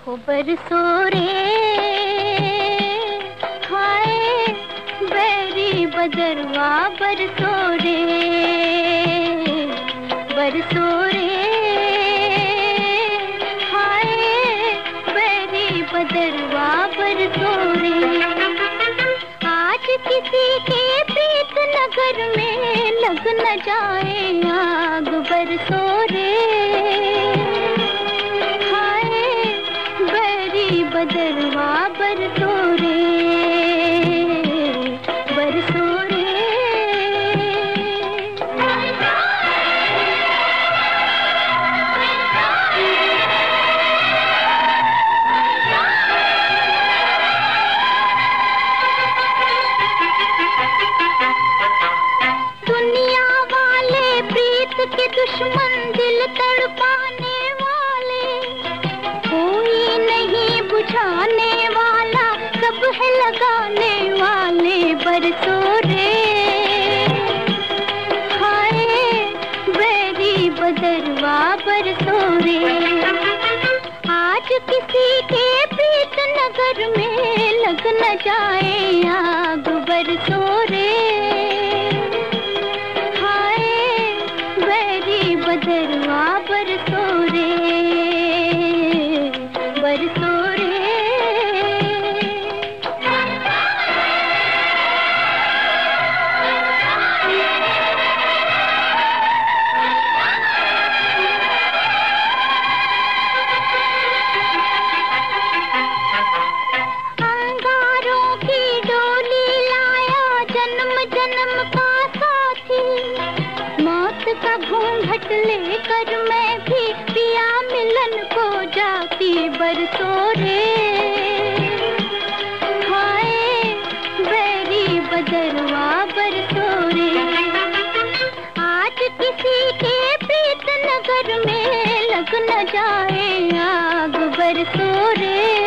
हो बरसो रे हाय बैरी बदरवा बरसो रे बरसो रे हाय बैरी बदरवा बरसो रे। आज किसी के प्रीत नगर में लग न जाए आग बरसो रे बदरवा बरसो रे बरसो रे। दुनिया वाले प्रीत के दुश्मन दिल तड़पाने वाले कोई नहीं बुझाने वाला सब है लगाने वाले बरसो रे हाय बैरी बदरवा बरसो रे। आज किसी के प्रीत नगर में लग न जाए आग बरसो रे हाय बैरी बदरवा बरसो रे बरसो रे। अंगारों की डोली लाया जन्म जन्म का साथी मौत का घूंघट लेकर मैं भी पिया मिलन को जाती बरसो रे हाय बैरी बदरवा बरसो रे। आज किसी के प्रीत नगर में लग न जाए आग बरसो रे